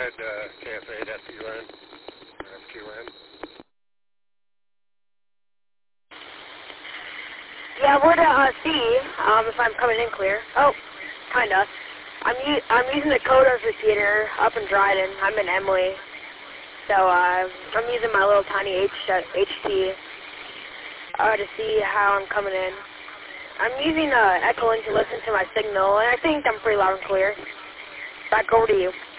ahead, KF8 FQN. FQN. Yeah, we're to see if I'm coming in clear. Oh, kinda. I'm using the Kodos repeater up in Dryden. I'm in Emily. So I'm using my little tiny HT to see how I'm coming in. I'm using Echolink to listen to my signal, and I think I'm pretty loud and clear. Back over to you.